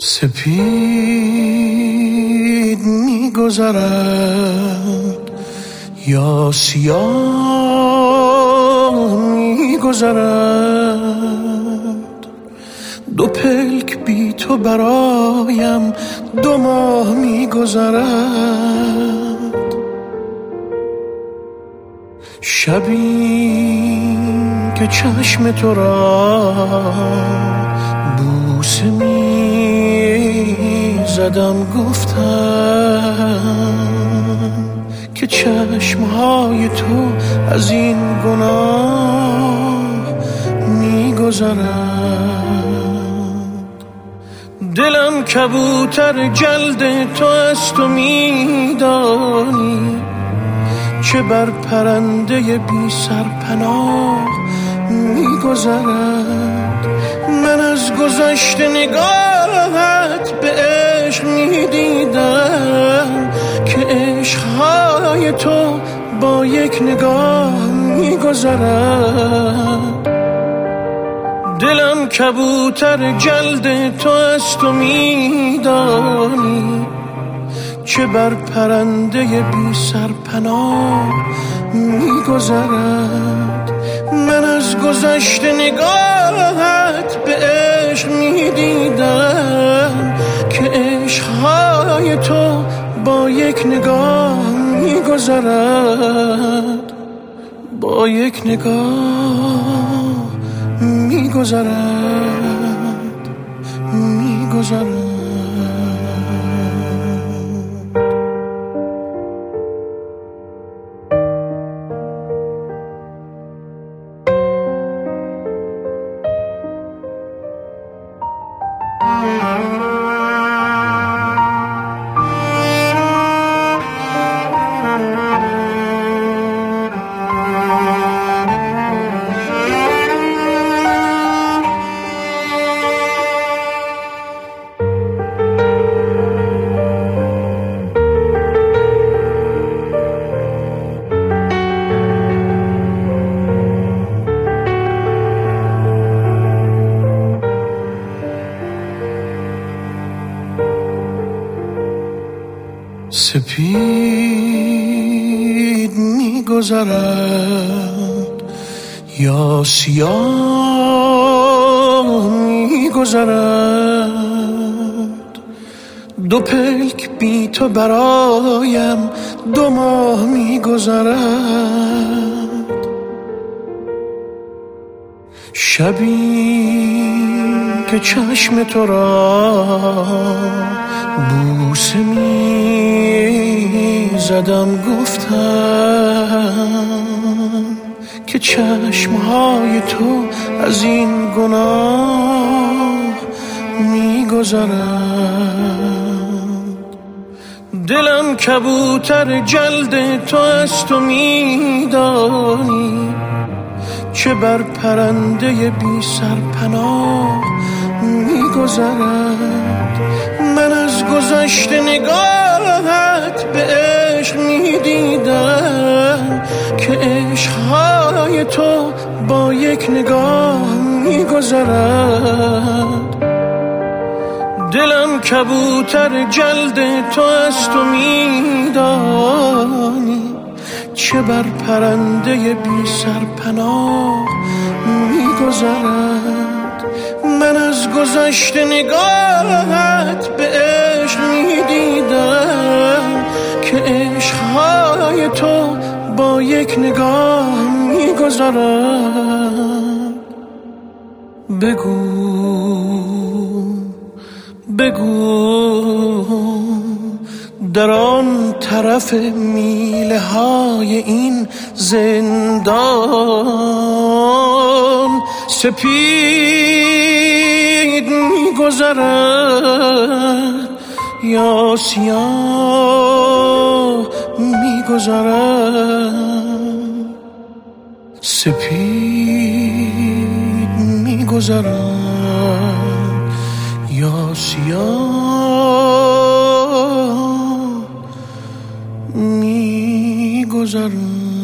سپید می‌گذرد یا سیاه می‌گذرد، دو پلک بی تو برایم 2 ماه می‌گذرد. شبی که چشم تو را بوسه می‌زدم، گفتم که چشمهای تو از این گناه می‌گذرد. دلم کبوتر جلد تو است و می‌دانی که بر پرنده بی سرپناه می‌گذرد. من از گذشته نگاهت به عشق می‌دیدم که عشقهای تو با یک نگاه می‌گذرد. دلم کبوتر جلد تو است و می‌دانی که بر پرنده بی سرپناه می‌گذرد. من از گذشته نگاهت به عشق می‌دیدم که عشقهای تو با یک نگاه می‌گذرد، با یک نگاه می‌گذرد، می‌گذرد. سپید می‌گذرد یا سیاه می‌گذرد، دو پلک بی تو برایم 2 ماه می‌گذرد. شبی که چشم تو را بوسه می‌زدم، گفتم که چشمهای تو از این گناه می‌گذرد. دلم کبوتر جلد تو است و می‌دانی که بر پرنده بی سرپناه می‌گذرد. من از گذشته نگاهت به عشق می‌دیدم که عشقهای تو با یک نگاه می‌گذرد. دلم کبوتر جلد تو است و می‌دانی چه بر پرنده بی سرپناه می‌گذرد. من از گذشته نگاهت به عشق می‌دیدم که عشقهای تو با یک نگاه می‌گذرد. بگو در آن طرف میله های این زندان سپید می‌گذرد یا سیاه می‌گذرد. سپید می‌گذرد یا سیاه می‌گذرد.